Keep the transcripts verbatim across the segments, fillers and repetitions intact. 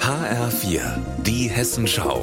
H R vier, die Hessenschau.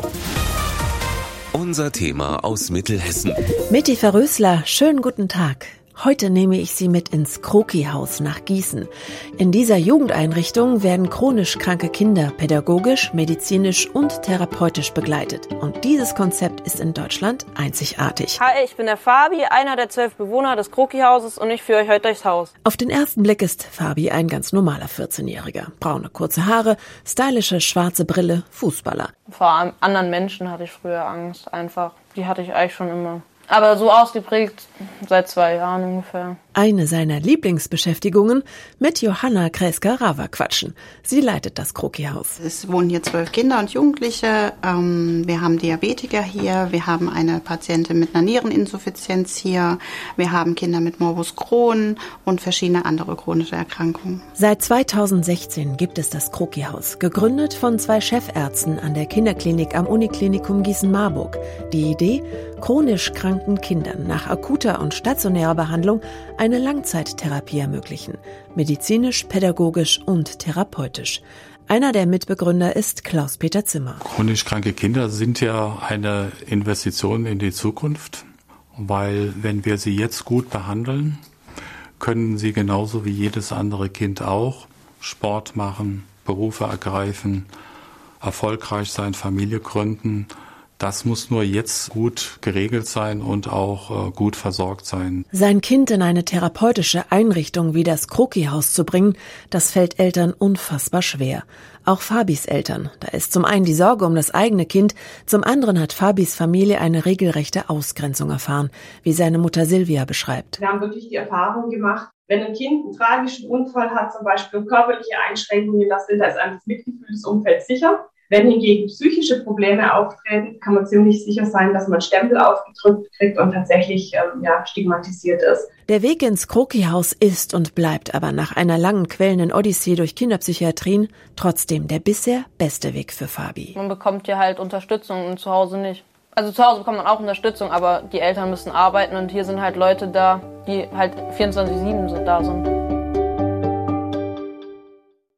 Unser Thema aus Mittelhessen. Mit Eva Rösler, schönen guten Tag. Heute nehme ich Sie mit ins Kroki-Haus nach Gießen. In dieser Jugendeinrichtung werden chronisch kranke Kinder pädagogisch, medizinisch und therapeutisch begleitet. Und dieses Konzept ist in Deutschland einzigartig. Hi, ich bin der Fabi, einer der zwölf Bewohner des Kroki-Hauses und ich führe euch heute durchs Haus. Auf den ersten Blick ist Fabi ein ganz normaler vierzehnjähriger. Braune kurze Haare, stylische schwarze Brille, Fußballer. Vor anderen Menschen hatte ich früher Angst, einfach. Die hatte ich eigentlich schon immer. Aber so ausgeprägt seit zwei Jahren ungefähr. Eine seiner Lieblingsbeschäftigungen, mit Johanna Kreska-Rawa quatschen. Sie leitet das Kroki-Haus. Es wohnen hier zwölf Kinder und Jugendliche. Ähm, wir haben Diabetiker hier. Wir haben eine Patientin mit einer Niereninsuffizienz hier. Wir haben Kinder mit Morbus Crohn und verschiedene andere chronische Erkrankungen. Seit zweitausendsechzehn gibt es das Kroki-Haus, gegründet von zwei Chefärzten an der Kinderklinik am Uniklinikum Gießen-Marburg. Die Idee, chronisch kranken Kindern nach akuter und stationärer Behandlung eine Langzeittherapie ermöglichen, medizinisch, pädagogisch und therapeutisch. Einer der Mitbegründer ist Klaus-Peter Zimmer. Chronisch kranke Kinder sind ja eine Investition in die Zukunft, weil wenn wir sie jetzt gut behandeln, können sie genauso wie jedes andere Kind auch Sport machen, Berufe ergreifen, erfolgreich sein, Familie gründen. Das muss nur jetzt gut geregelt sein und auch äh, gut versorgt sein. Sein Kind in eine therapeutische Einrichtung wie das Kroki-Haus zu bringen, das fällt Eltern unfassbar schwer. Auch Fabis Eltern. Da ist zum einen die Sorge um das eigene Kind, zum anderen hat Fabis Familie eine regelrechte Ausgrenzung erfahren, wie seine Mutter Silvia beschreibt. Wir haben wirklich die Erfahrung gemacht, wenn ein Kind einen tragischen Unfall hat, zum Beispiel körperliche Einschränkungen, das sind, da ist einfach das Mitgefühl des Umfelds sicher. Wenn hingegen psychische Probleme auftreten, kann man ziemlich sicher sein, dass man Stempel aufgedrückt kriegt und tatsächlich ähm, ja, stigmatisiert ist. Der Weg ins Kroki-Haus ist und bleibt aber nach einer langen quälenden Odyssee durch Kinderpsychiatrien trotzdem der bisher beste Weg für Fabi. Man bekommt ja halt Unterstützung und zu Hause nicht. Also zu Hause bekommt man auch Unterstützung, aber die Eltern müssen arbeiten und hier sind halt Leute da, die halt vierundzwanzig sieben da sind.